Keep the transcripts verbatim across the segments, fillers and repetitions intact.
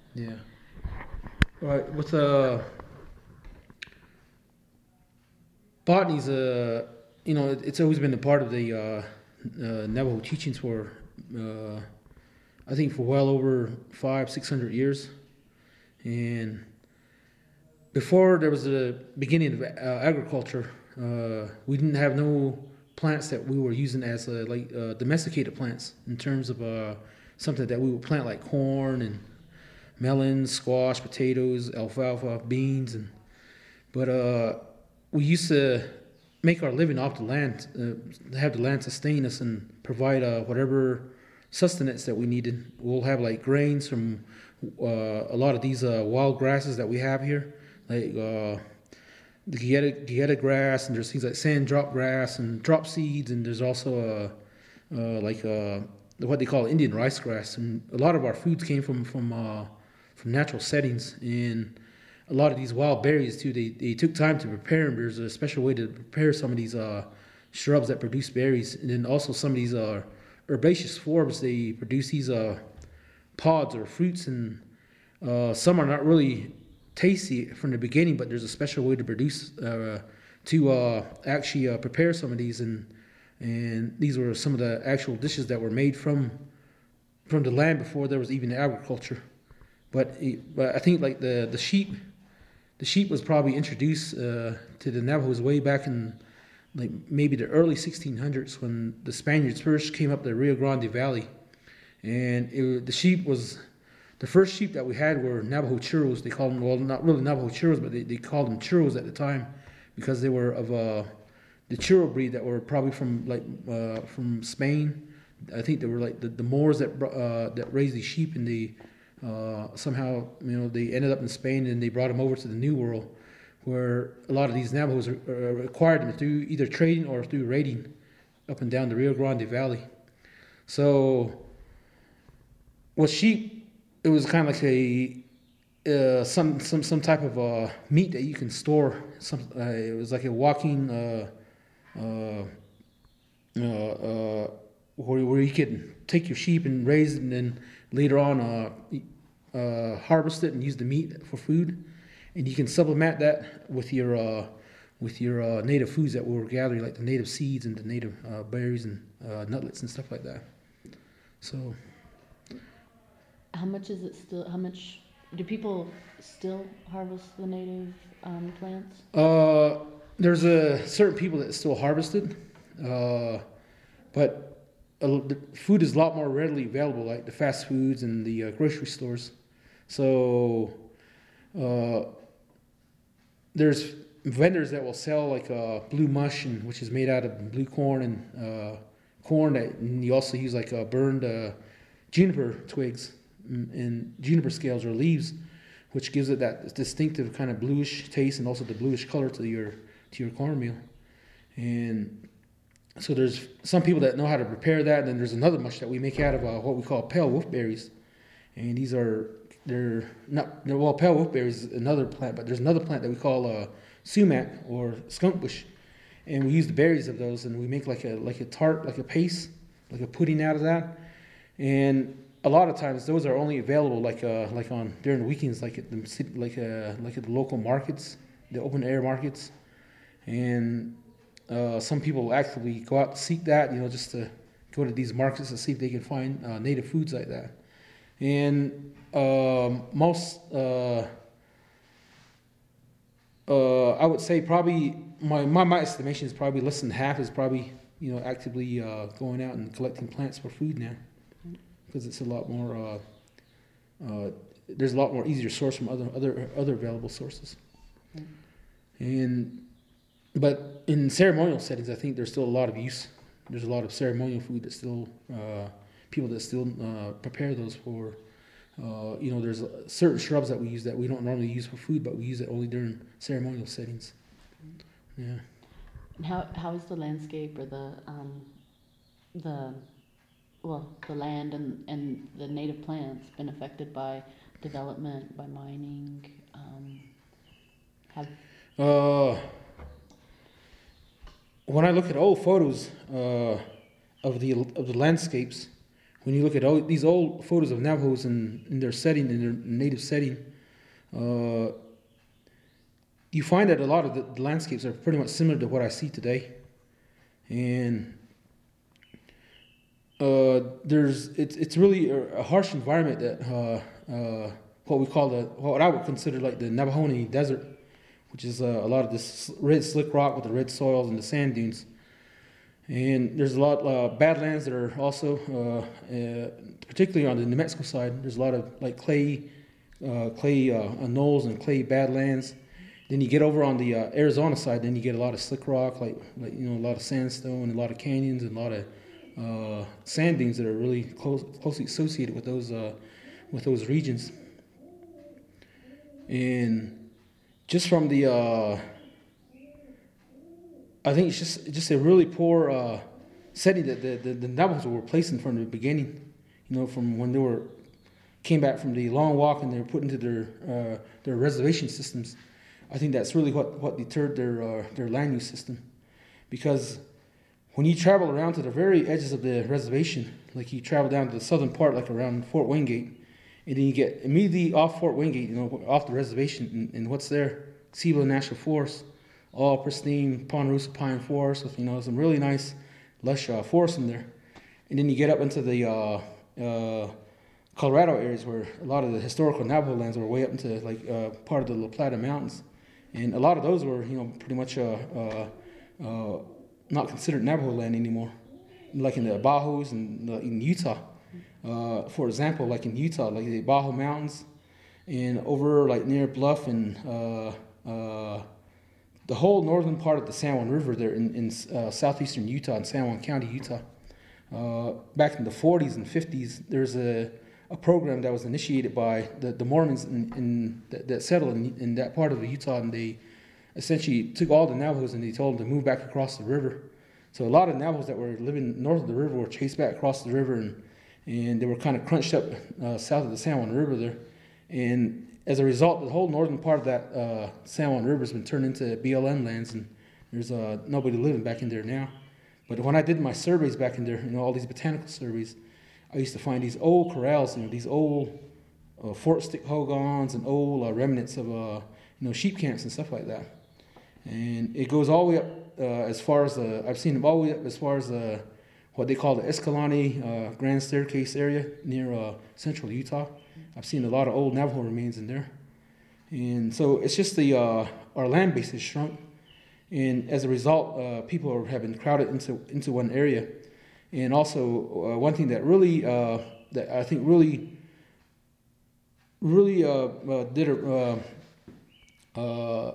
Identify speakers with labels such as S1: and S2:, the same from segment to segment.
S1: Yeah. Right. With uh, botany's uh, you know, it, it's always been a part of the uh, uh, Navajo teachings for uh, I think for well over five, six hundred years, and before there was the beginning of uh, agriculture, uh, we didn't have no plants that we were using as uh, like uh, domesticated plants in terms of uh, something that we would plant like corn and melons, squash, potatoes, alfalfa, beans, and but uh, we used to make our living off the land, uh, have the land sustain us and provide uh, whatever sustenance that we needed. We'll have like grains from uh, a lot of these uh, wild grasses that we have here, like uh, the Guyetta, Guyetta grass, and there's things like sand drop grass and drop seeds, and there's also uh, uh, like uh, what they call Indian rice grass. And a lot of our foods came from from uh, from natural settings, and a lot of these wild berries too. They they took time to prepare them. There's a special way to prepare some of these uh, shrubs that produce berries, and then also some of these uh, herbaceous forms. They produce these uh, pods or fruits, and uh, some are not really tasty from the beginning, but there's a special way to produce uh, to uh, actually uh, prepare some of these, and and these were some of the actual dishes that were made from from the land before there was even agriculture. But but I think like the the sheep, the sheep was probably introduced uh, to the Navajos way back in like maybe the early sixteen hundreds when the Spaniards first came up the Rio Grande Valley, and it, the sheep was the first sheep that we had were Navajo churros. They called them, well, not really Navajo churros, but they, they called them churros at the time because they were of uh, the churro breed that were probably from like uh, from Spain. I think they were like the, the Moors that uh, that raised these sheep, and they uh, somehow you know they ended up in Spain and they brought them over to the New World, where a lot of these Navajos are, are acquired them through either trading or through raiding up and down the Rio Grande Valley. So with sheep, it was kind of like a uh, some some some type of uh, meat that you can store. Some uh, it was like a walking uh, uh, uh, uh, where where you could take your sheep and raise it, and then later on uh, uh, harvest it and use the meat for food. And you can supplement that with your uh, with your uh, native foods that we were gathering, like the native seeds and the native uh, berries and uh, nutlets and stuff like that. So.
S2: How much is it still? How much do people still harvest the native um, plants?
S1: Uh, there's a certain people that still harvest it, uh, but a, the food is a lot more readily available, like the fast foods and the uh, grocery stores. So uh, there's vendors that will sell like uh, blue mush, and, which is made out of blue corn and uh, corn. That, and you also use like uh, burned uh, juniper twigs and juniper scales or leaves, which gives it that distinctive kind of bluish taste and also the bluish color to your to your cornmeal. And so there's some people that know how to prepare that. And then there's another mush that we make out of uh, what we call pale wolfberries, and these are they're not they're, well pale wolfberries is another plant, but there's another plant that we call uh, sumac or skunk bush, and we use the berries of those and we make like a like a tart, like a paste, like a pudding out of that. And a lot of times those are only available like uh like on during the weekends, like at the city, like uh like at the local markets, the open air markets, and uh, some people actively go out to seek that, you know, just to go to these markets to see if they can find uh, native foods like that. And um, most uh, uh, I would say probably my, my my estimation is probably less than half is probably you know actively uh, going out and collecting plants for food now, because it's a lot more. Uh, uh, there's a lot more easier source from other other other available sources, and but in ceremonial settings, I think there's still a lot of use. There's a lot of ceremonial food that still uh, people that still uh, prepare those for. Uh, you know, there's certain shrubs that we use that we don't normally use for food, but we use it only during ceremonial settings. Yeah.
S2: And how how is the landscape or the um, the well the land and, and the native plants been affected by development, by mining? Um, have
S1: Uh, when I look at old photos uh, of the of the landscapes, when you look at all these old photos of Navajos in, in their setting, in their native setting, uh, you find that a lot of the, the landscapes are pretty much similar to what I see today. And uh, there's it's it's really a, a harsh environment that uh, uh, what we call the what I would consider like the Navajoni Desert, which is uh, a lot of this red slick rock with the red soils and the sand dunes. And there's a lot of uh, badlands that are also, uh, uh, particularly on the New Mexico side, there's a lot of like clay, uh, clay uh, knolls and clay badlands. Then you get over on the uh, Arizona side, then you get a lot of slick rock, like like you know a lot of sandstone, a lot of canyons, and a lot of uh, sand dunes that are really close, closely associated with those uh, with those regions. And just from the uh, I think it's just just a really poor uh, setting that the, the, the Navajos were placed in from the beginning. You know, from when they were came back from the long walk and they were put into their uh, their reservation systems. I think that's really what, what deterred their uh, their land use system, because when you travel around to the very edges of the reservation, like you travel down to the southern part, like around Fort Wingate, and then you get immediately off Fort Wingate, you know, off the reservation, and, and what's there? Cibola National Forest. All pristine Ponderosa pine forest with, you know, some really nice lush uh, forest in there. And then you get up into the uh, uh, Colorado areas where a lot of the historical Navajo lands were way up into like uh, part of the La Plata Mountains. And a lot of those were, you know, pretty much uh, uh, uh, not considered Navajo land anymore. Like in the Bajos and uh, in Utah. Uh, for example, like in Utah, like the Bajo Mountains and over like near Bluff and uh, uh, the whole northern part of the San Juan River there in, in uh, southeastern Utah, in San Juan County, Utah. Uh, back in the forties and fifties, there's a, a program that was initiated by the, the Mormons in, in that, that settled in, in that part of Utah, and they essentially took all the Navajos and they told them to move back across the river. So a lot of Navajos that were living north of the river were chased back across the river, and, and they were kind of crunched up uh, south of the San Juan River there. And as a result, the whole northern part of that uh, San Juan River has been turned into B L M lands, and there's uh, nobody living back in there now. But when I did my surveys back in there, you know, all these botanical surveys, I used to find these old corrals, you know, these old uh, fork stick hogans and old uh, remnants of, uh, you know, sheep camps and stuff like that. And it goes all the way up uh, as far as the, I've seen them all the way up as far as the, what they call the Escalante uh, Grand Staircase area near uh, central Utah. I've seen a lot of old Navajo remains in there. And so it's just the, uh, our land base has shrunk. And as a result, uh, people are, have been crowded into, into one area. And also uh, one thing that really, uh, that I think really, really uh, uh, did a, uh, uh,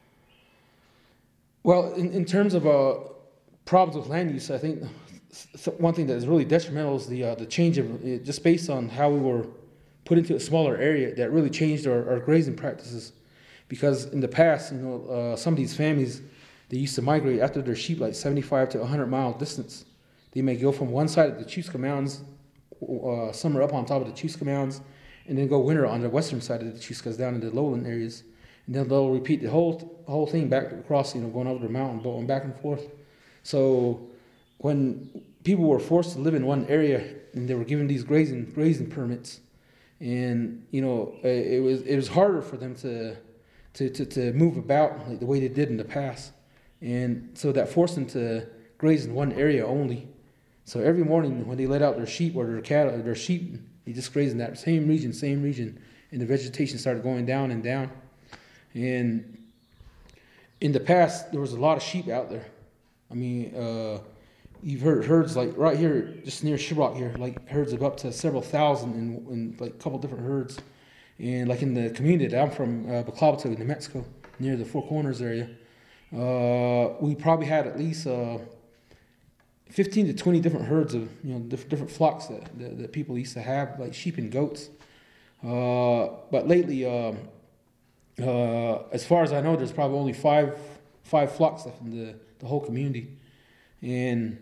S1: well, in, in terms of uh, problems with land use, I think one thing that is really detrimental is the, uh, the change of, uh, just based on how we were put into a smaller area, that really changed our, our grazing practices. Because in the past, you know, uh, some of these families, they used to migrate after their sheep like seventy-five to one hundred mile distance. They may go from one side of the Chusca Mountains, uh, summer up on top of the Chusca Mountains, and then go winter on the western side of the Chuscas down in the lowland areas. And then they'll repeat the whole whole thing back across, you know, going over the mountain, going back and forth. So when people were forced to live in one area and they were given these grazing grazing permits, and you know, it was it was harder for them to to to, to move about like the way they did in the past, and so that forced them to graze in one area only. So every morning when they let out their sheep or their cattle or their sheep, they just graze in that same region, same region, and the vegetation started going down and down. And in the past, there was a lot of sheep out there. I mean, uh, you've heard herds like right here, just near Shibrock here, like herds of up to several thousand in, in like a couple different herds. And like in the community that I'm from, uh, Baclabato, New Mexico, near the Four Corners area, uh, we probably had at least uh, fifteen to twenty different herds of, you know, different, different flocks that, that, that people used to have, like sheep and goats. Uh, but lately, um, uh, as far as I know, there's probably only five five flocks left in the, the whole community. And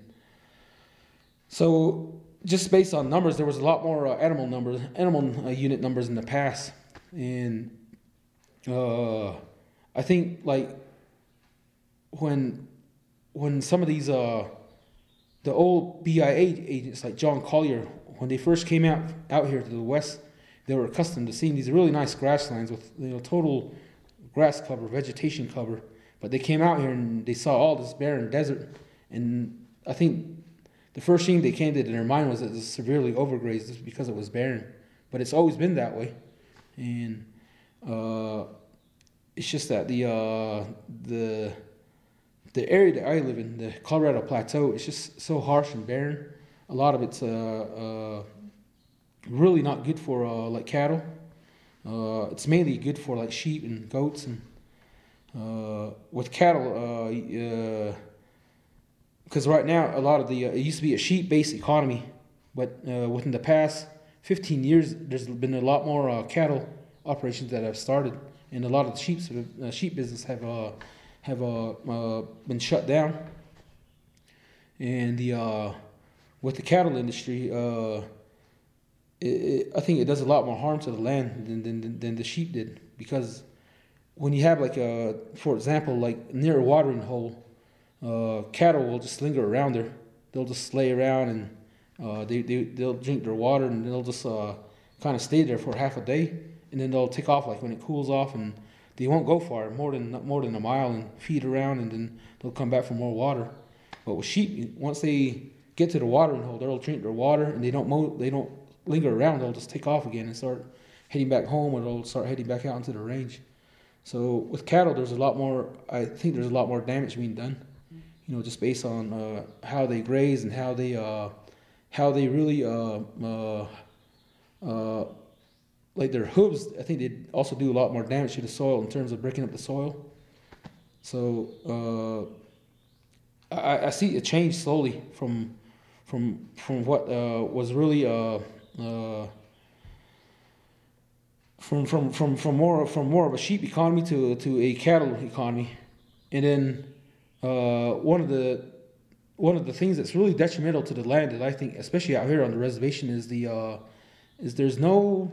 S1: so just based on numbers, there was a lot more uh, animal numbers, animal uh, unit numbers in the past. And uh, I think like when when some of these uh, the old B I A agents like John Collier, when they first came out out here to the west, they were accustomed to seeing these really nice grasslands with, you know, total grass cover, vegetation cover. But they came out here and they saw all this barren desert, and I think the first thing they came to in their mind was that it was severely overgrazed just because it was barren. But it's always been that way, and uh, it's just that the uh, the the area that I live in, the Colorado Plateau, it's just so harsh and barren. A lot of it's uh, uh, really not good for uh, like cattle. Uh, it's mainly good for like sheep and goats, and uh, with cattle, because uh, uh, right now a lot of the uh, it used to be a sheep-based economy, but uh, within the past fifteen years, there's been a lot more uh, cattle operations that have started, and a lot of the sheep uh, sheep business have uh, have uh, uh, been shut down. And the uh, with the cattle industry, uh, it, it, I think it does a lot more harm to the land than than, than the sheep did, because when you have like a, for example, like near a watering hole, uh, cattle will just linger around there. They'll just lay around and Uh, they, they, they'll drink their water, and they'll just uh, kind of stay there for half a day, and then they'll take off like when it cools off, and they won't go far, more than more than a mile, and feed around, and then they'll come back for more water. But with sheep, once they get to the watering hole, they'll drink their water, and they don't mow, they don't linger around. They'll just take off again and start heading back home, or they'll start heading back out into the range. So with cattle, there's a lot more. I think there's a lot more damage being done, you know, just based on uh, how they graze and how they. Uh, how they really, uh, uh, uh, like their hooves, I think they also do a lot more damage to the soil in terms of breaking up the soil. So uh, I, I see a change slowly from from from what uh, was really uh, uh, from from from from more from more of a sheep economy to to a cattle economy, and then uh, one of the One of the things that's really detrimental to the land that I think, especially out here on the reservation, is the uh, is there's no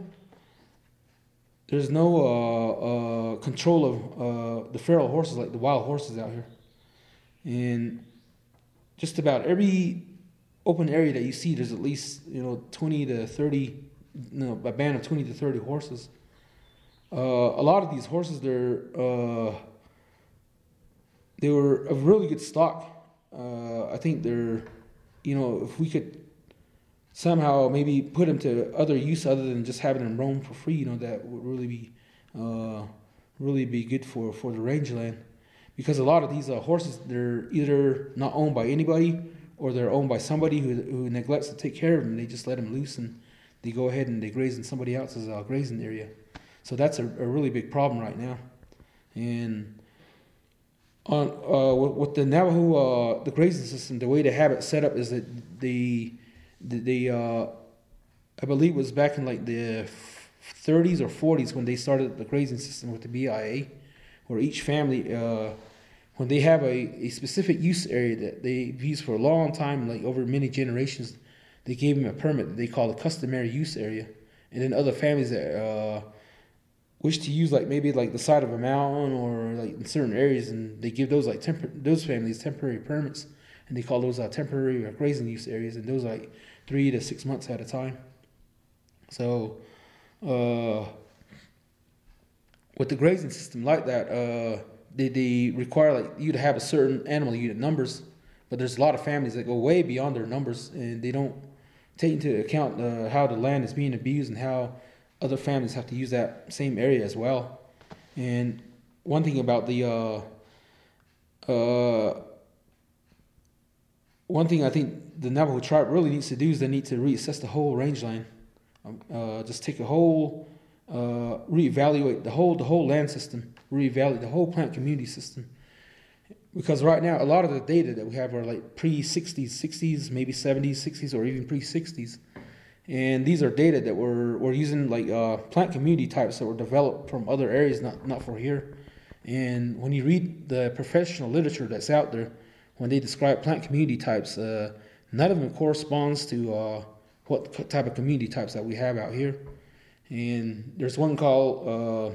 S1: there's no uh, uh, control of uh, the feral horses, like the wild horses out here, and just about every open area that you see, there's at least, you know, twenty to thirty, you know, a band of twenty to thirty horses. Uh, a lot of these horses, they're uh, they were of really good stock. Uh, I think they're, you know, if we could somehow maybe put them to other use other than just having them roam for free, you know, that would really be, uh, really be good for, for the rangeland, because a lot of these uh, horses, they're either not owned by anybody, or they're owned by somebody who who neglects to take care of them. They just let them loose, and they go ahead and they graze in somebody else's uh, grazing area. So that's a, a really big problem right now, and. On uh, with, with the Navajo, uh, the grazing system, the way they have it set up is that the, the, the uh, I believe it was back in like the thirties or forties when they started the grazing system with the B I A, where each family, uh, when they have a, a specific use area that they've used for a long time, like over many generations, they gave them a permit that they call a customary use area. And then other families that uh, wish to use like maybe like the side of a mountain or like in certain areas, and they give those like tempor- those families temporary permits, and they call those uh, temporary uh, grazing use areas, and those are like three to six months at a time. So uh, with the grazing system like that, uh, they, they require like you to have a certain animal unit numbers, but there's a lot of families that go way beyond their numbers, and they don't take into account uh, how the land is being abused and how other families have to use that same area as well. And one thing about the uh, uh, one thing I think the Navajo tribe really needs to do is they need to reassess the whole rangeland. Um, uh, just take a whole, uh, reevaluate the whole the whole land system, reevaluate the whole plant community system. Because right now, a lot of the data that we have are like pre-sixties, sixties, maybe seventies, sixties, or even pre-sixties. And these are data that we're, we're using like uh, plant community types that were developed from other areas, not, not for here. And when you read the professional literature that's out there, when they describe plant community types, uh, none of them corresponds to uh, what type of community types that we have out here. And there's one called uh,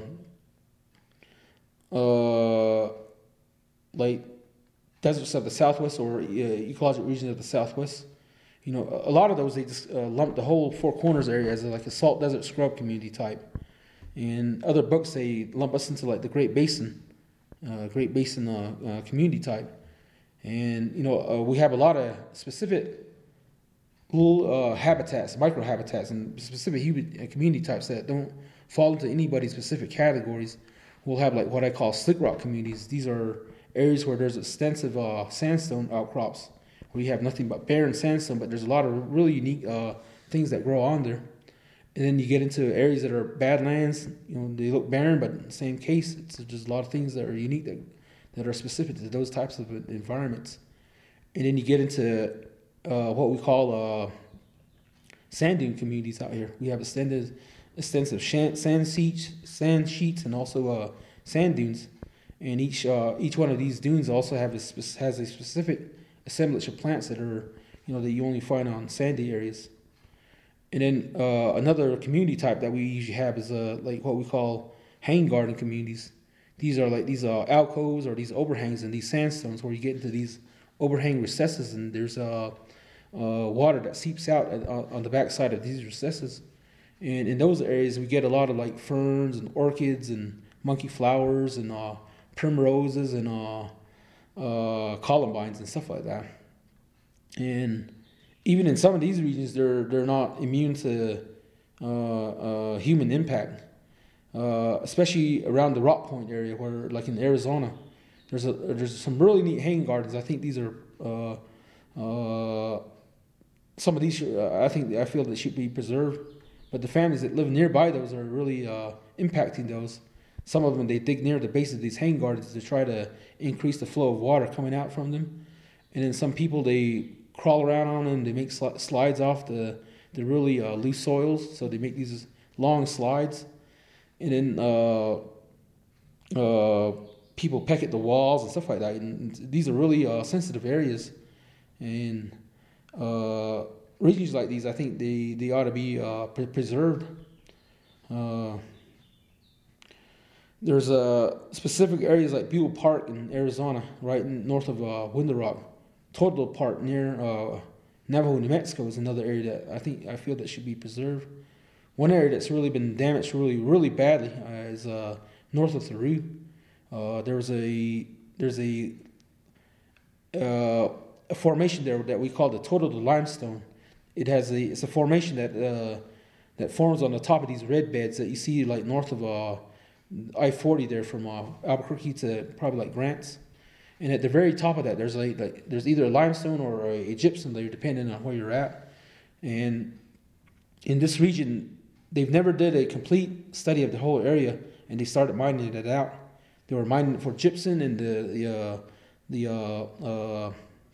S1: uh, like deserts of the Southwest, or uh, ecological regions of the Southwest. You know, a, a lot of those they just uh, lump the whole Four Corners area as a, like a salt desert scrub community type. And other books they lump us into like the Great Basin, uh, Great Basin uh, uh, community type. And you know, uh, we have a lot of specific little uh, habitats, micro habitats, and specific human, uh, community types that don't fall into anybody's specific categories. We'll have like what I call slick rock communities. These are areas where there's extensive uh, sandstone outcrops, where you have nothing but barren sandstone, but there's a lot of really unique uh, things that grow on there. And then you get into areas that are badlands. You know, they look barren, but in the same case, it's just a lot of things that are unique that that are specific to those types of environments. And then you get into uh, what we call uh, sand dune communities out here. We have extended, extensive sand, sand sheets, sand sheets, and also uh, sand dunes. And each uh, each one of these dunes also have a spe- has a specific assemblage of plants that are, you know, that you only find on sandy areas. And then uh, another community type that we usually have is uh, like what we call hang garden communities. These are like these uh, alcoves or these overhangs in these sandstones where you get into these overhang recesses, and there's uh, uh, water that seeps out at, uh, on the backside of these recesses. And in those areas, we get a lot of like ferns and orchids and monkey flowers and uh, primroses and uh, uh, columbines and stuff like that. And even in some of these regions, they're they're not immune to uh, uh, human impact. Uh, especially around the Rock Point area, where, like in Arizona, there's a there's some really neat hang gardens. I think these are uh, uh, some of these. Should, uh, I think I feel that should be preserved, but the families that live nearby those are really uh, impacting those. Some of them they dig near the base of these hang gardens to try to increase the flow of water coming out from them, and then some people they crawl around on them. They make sl- slides off the the really uh, loose soils, so they make these long slides. And then uh, uh, people peck at the walls and stuff like that. And these are really uh, sensitive areas. And uh, regions like these, I think they, they ought to be uh, pre- preserved. Uh, there's uh, specific areas like Buell Park in Arizona, right in, north of uh, Window Rock. Total Park near uh, Navajo, New Mexico is another area that I think I feel that should be preserved. One area that's really been damaged really, really badly uh, is uh, north of Theroux. Uh, there's a there's a uh, a formation there that we call the Total Limestone. It has a it's a formation that uh, that forms on the top of these red beds that you see like north of uh, I forty there from uh, Albuquerque to probably like Grants. And at the very top of that, there's like, like there's either a limestone or a, a gypsum layer depending on where you're at. And in this region, they've never did a complete study of the whole area, and they started mining it out. They were mining it for gypsum and the the uh, the uh, uh,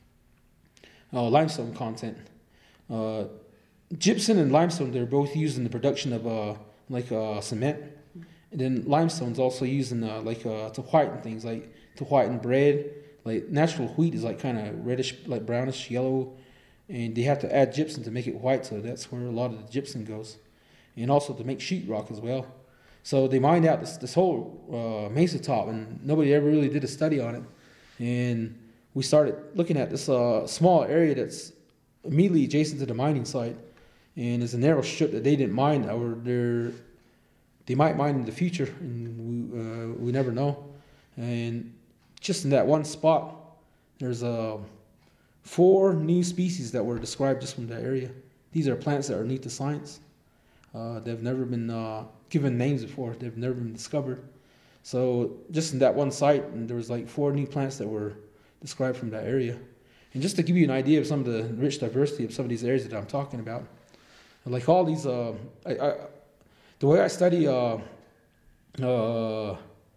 S1: uh, limestone content. Uh, gypsum and limestone, they're both used in the production of uh, like uh, cement, and then limestone's also used in uh, like uh, to whiten things, like to whiten bread. Like natural wheat is like kind of reddish, like brownish yellow, and they have to add gypsum to make it white. So that's where a lot of the gypsum goes. And also to make sheetrock as well. So they mined out this, this whole uh, mesa top, and nobody ever really did a study on it. And we started looking at this uh, small area that's immediately adjacent to the mining site, and it's a narrow strip that they didn't mine, or they're, they might mine in the future, and we uh, we never know. And just in that one spot, there's uh, four new species that were described just from that area. These are plants that are new to science. Uh, they've never been uh, given names before. They've never been discovered. So just in that one site, and there was like four new plants that were described from that area. And just to give you an idea of some of the rich diversity of some of these areas that I'm talking about, like all these, uh, I, I, the way I study uh, uh,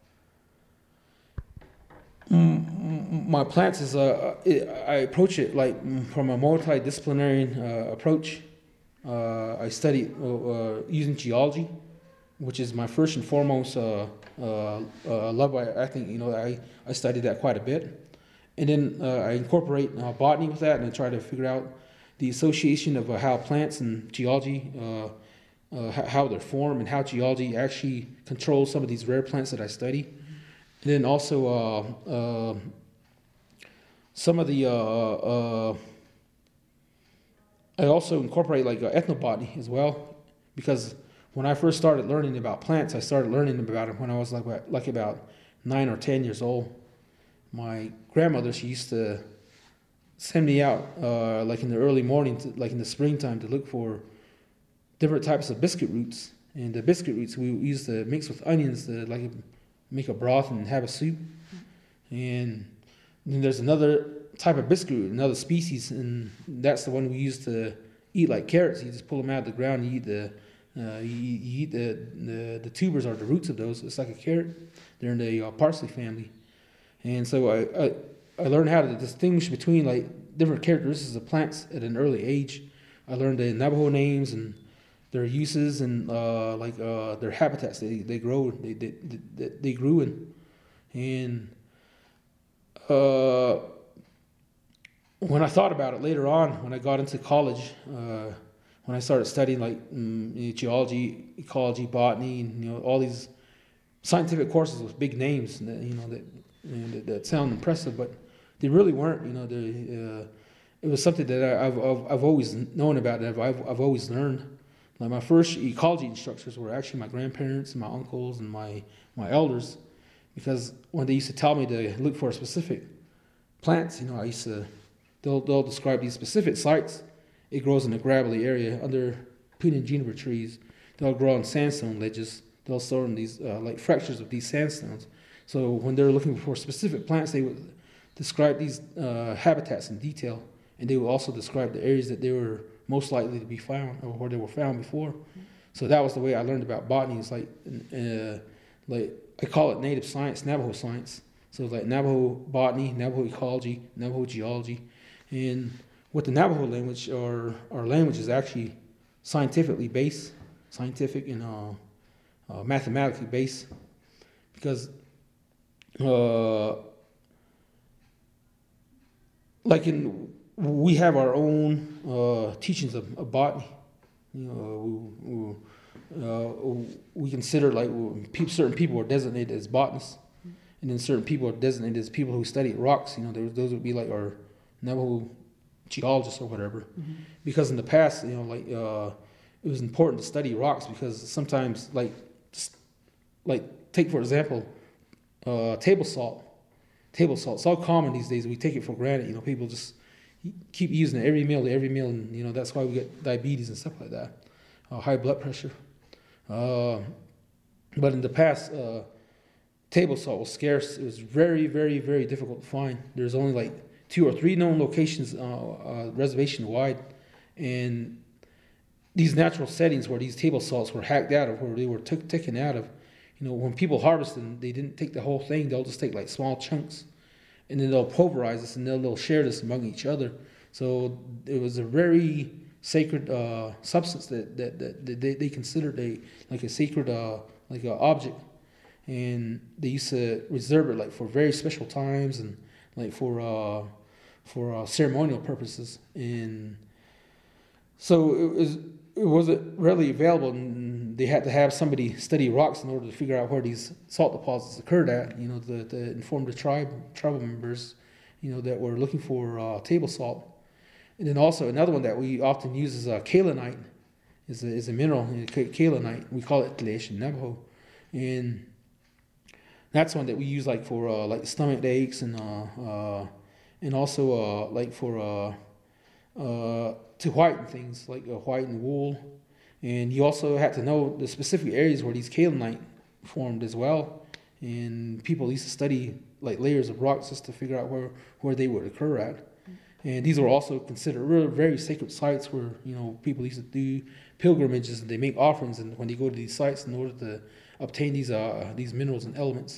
S1: my plants is uh, I approach it like from a multidisciplinary uh, approach. Uh, I study uh, uh, using geology, which is my first and foremost uh, uh, uh, love. I, I think you know I, I study that quite a bit, and then uh, I incorporate uh, botany with that, and I try to figure out the association of uh, how plants and geology, uh, uh, how they're formed, and how geology actually controls some of these rare plants that I study, and then also uh, uh, some of the uh, uh, I also incorporate like uh, ethnobotany as well, because when I first started learning about plants, I started learning about them when I was like like about nine or ten years old. My grandmother, she used to send me out uh, like in the early morning, to, like in the springtime, to look for different types of biscuit roots. And the biscuit roots we used to mix with onions to like make a broth and have a soup. And then there's another type of biscuit root, another species, and that's the one we used to eat like carrots. You just pull them out of the ground and you eat the uh, you, you eat the, the the tubers or the roots of those. It's like a carrot. They're in the uh, parsley family. And so I, I I learned how to distinguish between like different characteristics of plants at an early age. I learned the Navajo names and their uses and uh, like uh, their habitats they they grow they they they, they grew in. And uh, when I thought about it later on, when I got into college, uh, when I started studying like um, geology, ecology, botany, and you know all these scientific courses with big names, that, you know that, you know, that that sound impressive, but they really weren't. You know, they, uh, it was something that I, I've, I've I've always known about. That I've I've always learned. Like my first ecology instructors were actually my grandparents and my uncles and my my elders, because when they used to tell me to look for specific plants, you know, I used to they'll they'll describe these specific sites. It grows in a gravelly area under pine and juniper trees. They'll grow on sandstone ledges. They'll store in these uh, like fractures of these sandstones. So when they're looking for specific plants, they would describe these uh, habitats in detail, and they would also describe the areas that they were most likely to be found or where they were found before. Mm-hmm. So that was the way I learned about botany. It's like, uh, like I call it native science, Navajo science. So like Navajo botany, Navajo ecology, Navajo geology, and with the Navajo language, our our language is actually scientifically based, scientific and uh, uh, mathematically based, because uh, like in we have our own uh, teachings of, of botany. You know, we, we, uh, we consider like certain people are designated as botanists, and then certain people are designated as people who study rocks. You know, those those would be like our Navajo geologists or whatever. Mm-hmm. Because in the past, you know, like uh, it was important to study rocks because sometimes, like, like take for example, uh, table salt. Table salt. It's all common these days. We take it for granted. You know, people just keep using it every meal to every meal, and you know that's why we get diabetes and stuff like that, uh, high blood pressure. Uh, but in the past, uh, table salt was scarce. It was very, very, very difficult to find. There's only like two or three known locations, uh, uh, reservation wide, and these natural settings where these table salts were hacked out of, where they were t- taken out of. You know, when people harvest them, they didn't take the whole thing. They'll just take like small chunks, and then they'll pulverize this, and they'll, they'll share this among each other. So it was a very sacred uh, substance that, that, that, that they, they considered a like a sacred uh, like an object, and they used to reserve it like for very special times and like for uh, for uh, ceremonial purposes. And so it was it wasn't readily available, and they had to have somebody study rocks in order to figure out where these salt deposits occurred at. You know, to, to inform the tribe tribal members, you know, that were looking for uh, table salt. And then also another one that we often use is uh, kaolinite, is a, is a mineral, kaolinite. We call it tleish in Navajo, and that's one that we use like for uh, like stomach aches and uh, uh, and also uh, like for uh, uh, to whiten things like uh, whiten wool. And you also have to know the specific areas where these kaolinite formed as well. And people used to study like layers of rocks just to figure out where, where they would occur at. And these were also considered really very sacred sites where, you know, people used to do pilgrimages and they make offerings, and when they go to these sites in order to obtain these uh, these minerals and elements.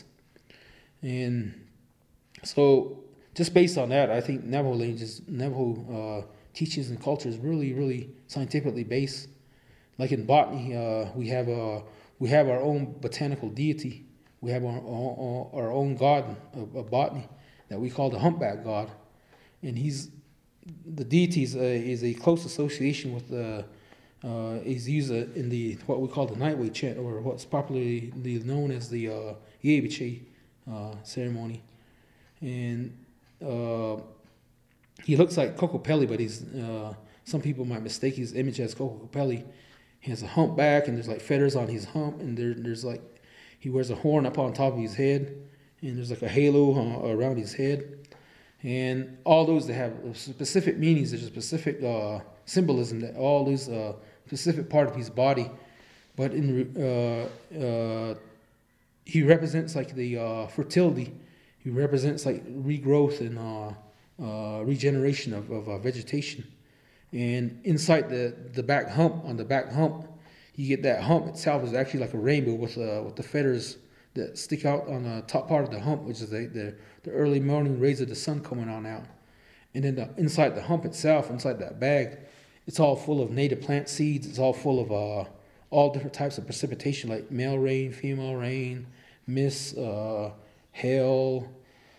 S1: And so just based on that, I think Navajo languages, Navajo uh, teachings and culture is really, really scientifically based. Like in botany, uh, we have a we have our own botanical deity. We have our our, our own god of, of botany that we call the humpback god, and he's the deity is a, is a close association with the uh, is used in the what we call the nightway chant, or what's popularly known as the uh, Yebiche uh, ceremony, and uh, he looks like Kokopelli, but he's uh, some people might mistake his image as Coco Capelli. He has a humpback, and there's like feathers on his hump, and there, there's like he wears a horn up on top of his head, and there's like a halo uh, around his head, and all those that have specific meanings. There's a specific uh, symbolism that all those uh, specific part of his body, but in uh, uh, he represents like the uh, fertility. He represents like regrowth and uh, uh, regeneration of, of uh, vegetation. And inside the, the back hump, on the back hump, you get that hump itself is actually like a rainbow with uh, with the feathers that stick out on the top part of the hump, which is the, the, the early morning rays of the sun coming on out. And then the, inside the hump itself, inside that bag, it's all full of native plant seeds. It's all full of uh, all different types of precipitation, like male rain, female rain, mist, uh, hail,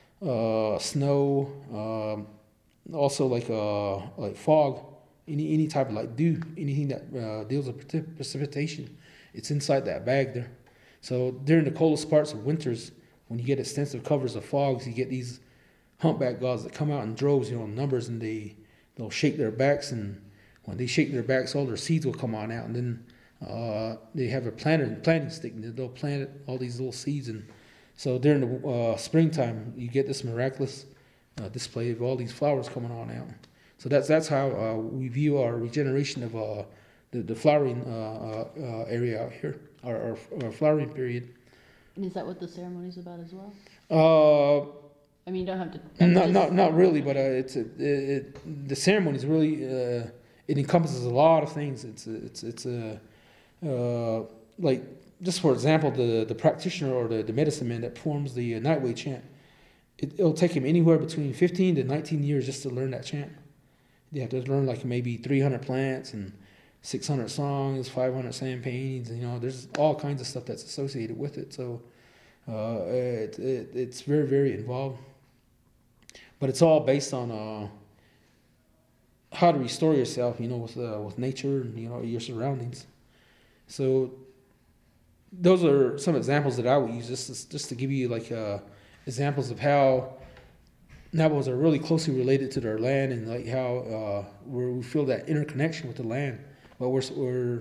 S1: uh, snow, um, also like uh, like fog. Any any type of like dew, anything that uh, deals with precip- precipitation, it's inside that bag there. So during the coldest parts of winters, when you get extensive covers of fogs, you get these humpback gods that come out in droves, you know, in numbers, and they they'll shake their backs, and when they shake their backs, all their seeds will come on out, and then uh, they have a planter, planting stick, and they'll plant it, all these little seeds, and so during the uh, springtime, you get this miraculous uh, display of all these flowers coming on out. So that's that's how uh, we view our regeneration of uh, the, the flowering uh, uh, area out here, our, our, our flowering period.
S2: And is that what the ceremony is about as well?
S1: Uh,
S2: I mean, you don't have to. I'm
S1: not
S2: just-
S1: not not really, but uh, it's a, it, it, the ceremony is really uh, it encompasses a lot of things. It's a, it's it's a uh, like just for example, the the practitioner or the, the medicine man that performs the uh, Nightway chant, it, it'll take him anywhere between fifteen to nineteen years just to learn that chant. You have to learn like maybe three hundred plants and six hundred songs, five hundred sand paintings. You know, there's all kinds of stuff that's associated with it. So uh, it, it it's very very involved. But it's all based on uh, how to restore yourself. You know, with uh, with nature and you know your surroundings. So those are some examples that I would use just to, just to give you like uh, examples of how Navajos are really closely related to their land, and like how uh, where we feel that interconnection with the land, but we're we're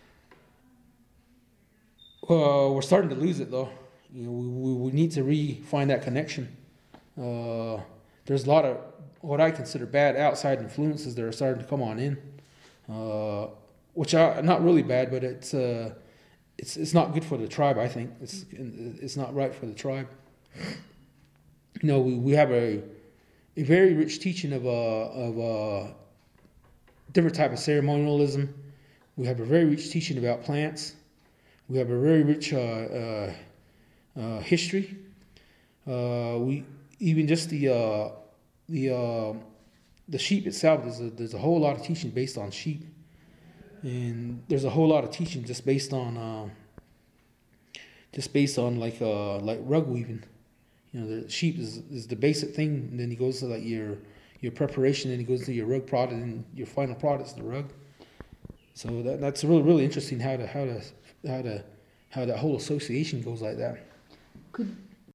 S1: uh, we're starting to lose it though. You know, we we need to re-find that connection. Uh, there's a lot of what I consider bad outside influences that are starting to come on in, uh, which are not really bad, but it's uh, it's it's not good for the tribe. I think it's it's not right for the tribe. You know, we, we have a a very rich teaching of uh, of uh, different type of ceremonialism. We have a very rich teaching about plants. We have a very rich uh, uh, uh, history. Uh, we even just the uh, the uh, the sheep itself. There's a there's a whole lot of teaching based on sheep, and there's a whole lot of teaching just based on uh, just based on like uh, like rug weaving. You know, the sheep is, is the basic thing, and then he goes to like your your preparation, and he goes to your rug product, and your final product is the rug. So that that's really really interesting how to how to how to how that whole association goes like that.
S2: Could